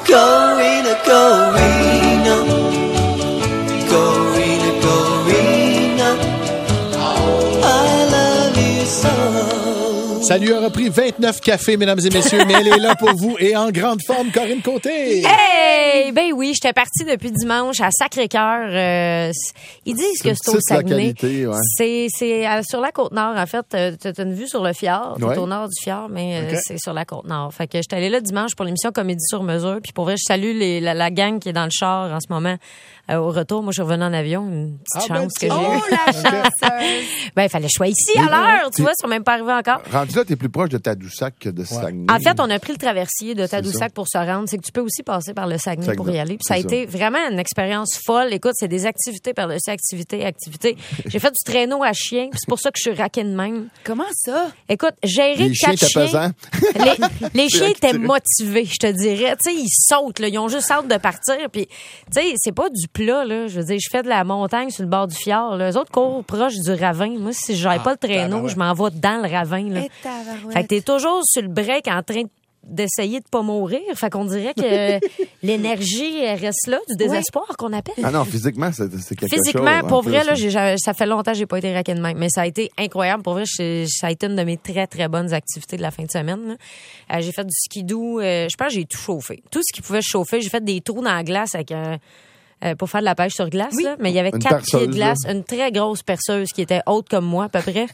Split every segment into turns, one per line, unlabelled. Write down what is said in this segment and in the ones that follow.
Corina, Corina, Corina, Corina, I love you so.
Ça lui a repris 29 cafés, mesdames et messieurs, mais elle est là pour vous et en grande forme, Corinne Côté.
Hey! Ben oui, j'étais partie depuis dimanche à Sacré-Cœur. Ils disent que c'est au Saguenay.
Ouais.
C'est sur la Côte-Nord, en fait. T'as une vue sur le fjord.
Ouais.
T'es au nord du fjord, mais c'est sur la Côte-Nord. Fait que j'étais allée là dimanche pour l'émission Comédie sur mesure. Puis pour vrai, je salue la gang qui est dans le char en ce moment. Au retour, moi, je suis revenue en avion. Une petite chance que j'ai eue.
Oh, la chanceuse!
Ben, il fallait que je sois ici à l'heure. Tu vois, ils sont même pas arrivés encore.
Rendu là, t'es plus proche de Tadoussac que de Saguenay.
En fait, on a pris le traversier de Tadoussac pour se rendre. C'est que tu peux aussi passer par le Saguenay pour y aller. Puis ça a été vraiment une expérience folle. Écoute, c'est des activités par-dessus activités. J'ai fait du traîneau à chien. C'est pour ça que je suis raquée de même.
Comment ça?
Écoute, gérer
Les chiens
4
étaient
chiens.
pesants.
Les chiens étaient motivés, je te dirais. Tu sais, ils sautent, là. Ils ont juste hâte de partir. Puis, tu sais, c'est pas du plat, là. Je veux dire, je fais de la montagne sur le bord du fjord. Là. Les autres courent proche du ravin. Moi, si je n'avais pas le traîneau, je m'en vais dans le ravin. Là. Fait que t'es toujours sur le break en train d'essayer de pas mourir. Fait qu'on dirait que l'énergie elle reste là, du désespoir qu'on appelle.
Ah non, physiquement, c'est quelque chose.
Physiquement, pour
plus,
vrai, là, ça fait longtemps que j'ai pas été raquée de même, mais ça a été incroyable. Pour vrai, ça a été une de mes très, très bonnes activités de la fin de semaine. Là. J'ai fait du skidoo. Je pense que j'ai tout chauffé. Tout ce qui pouvait chauffer. J'ai fait des trous dans la glace avec pour faire de la pêche sur glace, là, mais il y avait 4 pieds de glace, une très grosse perceuse qui était haute comme moi, à peu près.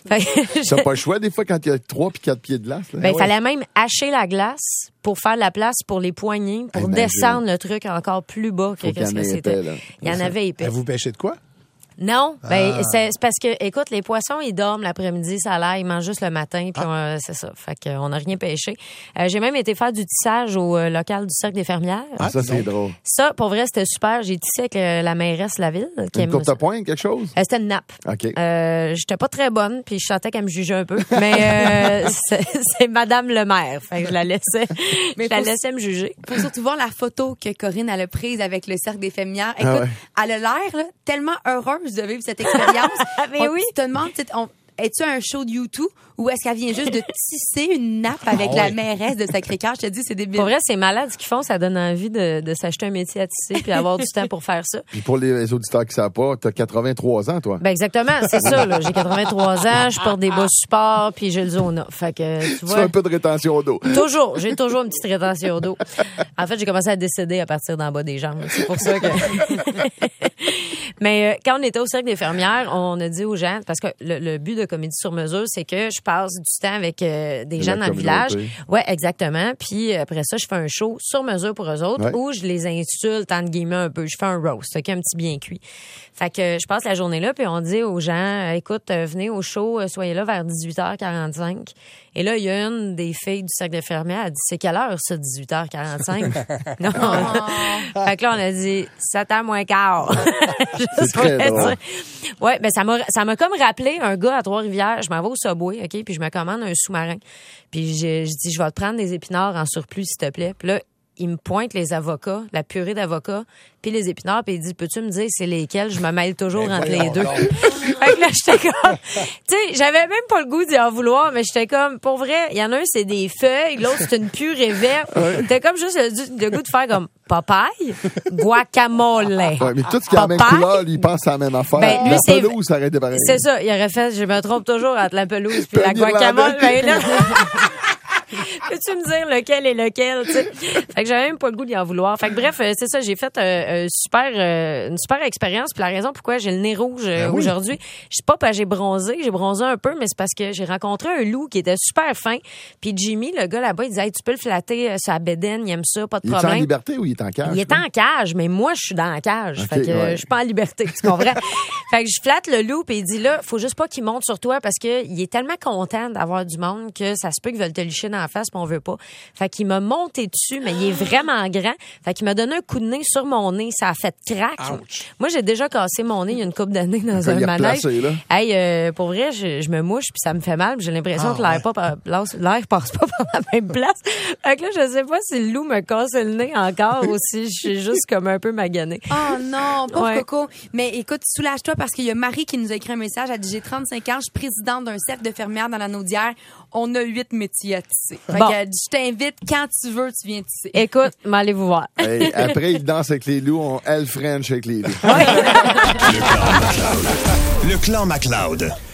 T'as pas le choix, des fois, quand il y a 3 puis 4 pieds de glace.
Ben, il fallait même hacher la glace pour faire la place pour les poignées, pour descendre le truc encore plus bas que ce que c'était. Il y en avait épais.
Vous pêchez de quoi?
Non, ben c'est parce que écoute, les poissons ils dorment l'après-midi, ça a l'air, ils mangent juste le matin, puis c'est ça. Fait qu'on n'a rien pêché. J'ai même été faire du tissage au local du Cercle des Fermières.
Ah, ça c'est drôle.
Ça, pour vrai, c'était super. J'ai tissé avec la mairesse de la ville.
Une courte pointe, quelque chose?
C'était une nappe.
OK.
J'étais pas très bonne, puis je sentais qu'elle me jugeait un peu. Mais c'est Madame le maire. Fait que je la laissais, me juger.
Faut surtout voir la photo que Corinne elle a prise avec le Cercle des Fermières. Écoute, elle a l'air là, tellement heureuse de vivre cette expérience.
Mais oui.
Tu te demandes, es-tu un show de YouTube ou est-ce qu'elle vient juste de tisser une nappe avec la mairesse de Sacré-Cœur? Je te dis, c'est débile.
Pour vrai, c'est malade ce qu'ils font. Ça donne envie de s'acheter un métier à tisser puis avoir du temps pour faire ça.
Puis pour les auditeurs qui ne savent pas, t'as 83 ans, toi.
Ben exactement, c'est ça. Là. J'ai 83 ans, je porte des bas support puis j'ai le zona. Fait que, tu vois...
Tu as un peu de rétention d'eau.
Toujours. J'ai toujours une petite rétention d'eau. En fait, j'ai commencé à décéder à partir d'en bas des jambes. C'est pour ça que... Mais quand on était au Cercle des Fermières, on a dit aux gens, parce que le but de Comédie sur mesure, c'est que je passe du temps avec des gens dans le village. Ouais, exactement. Puis après ça, je fais un show sur mesure pour eux autres où je les insulte, entre guillemets, un peu. Je fais un roast, un petit bien cuit. Fait que je passe la journée là, puis on dit aux gens, écoute, venez au show, soyez là vers 18h45. Et là, il y a une des filles du Cercle des Fermières, elle dit, c'est quelle heure, ça, 18h45? Non. Fait que là, on a dit, 7h moins quart.
C'est très drôle.
Ouais, ben ça m'a comme rappelé un gars à Trois-Rivières. Je m'en vais au Subway, OK, puis je me commande un sous-marin. Puis je dis, je vais te prendre des épinards en surplus, s'il te plaît. Puis là, il me pointe les avocats, la purée d'avocats, puis les épinards, puis il dit, peux-tu me dire c'est lesquels? Je me mêle toujours entre les deux. Fait que là, j'étais comme... Tu sais, j'avais même pas le goût d'y en vouloir, mais j'étais comme, pour vrai, il y en a un, c'est des feuilles, l'autre, c'est une purée verte. T'as comme juste le goût de faire comme papaye, guacamole.
Ouais, mais tout ce qui a la même couleur, il pense à la même affaire.
Ben, lui,
la pelouse, ça aurait été pareil.
C'est ça, il aurait fait, je me trompe toujours entre la pelouse puis la guacamole. Ben là... Peux-tu me dire lequel est lequel, tu sais? Fait que j'avais même pas le goût d'y en vouloir. Fait que bref, c'est ça, j'ai fait une super expérience. Puis la raison pourquoi j'ai le nez rouge aujourd'hui, je sais pas parce que j'ai bronzé un peu, mais c'est parce que j'ai rencontré un loup qui était super fin. Puis Jimmy, le gars là-bas, il disait, hey, tu peux le flatter sur la bédaine, il aime ça, pas de problème.
Il est en liberté ou il est en cage?
Il est en cage, mais moi, je suis dans la cage.
Okay,
fait que je suis pas en liberté, tu comprends? Fait que je flatte le loup, puis il dit là, faut juste pas qu'il monte sur toi parce que il est tellement content d'avoir du monde que ça se peut qu'il veulent te licher dans la face, puis on veut pas. Fait qu'il m'a monté dessus, mais il est vraiment grand. Fait qu'il m'a donné un coup de nez sur mon nez, ça a fait crack. Ouch. Moi, j'ai déjà cassé mon nez il y a une couple d'années dans un manège. Hey, pour vrai, je me mouche puis ça me fait mal, j'ai l'impression que l'air passe pas par la même place. Fait que là, je sais pas si le loup me casse le nez encore ou si je suis juste comme un peu maganée.
Oh non, pauvre Coco. Mais écoute, soulage-toi parce qu'il y a Marie qui nous a écrit un message. Elle dit, j'ai 35 ans, je suis présidente d'un cercle de fermières dans la Naudière. On a 8 métiers à tisser. tisser. Fait
Bon.
que, elle dit, je t'invite quand tu veux, tu viens tisser.
Écoute, allez vous voir.
Hey, après, il danse avec les loups, elle French avec les loups.
Le clan MacLeod.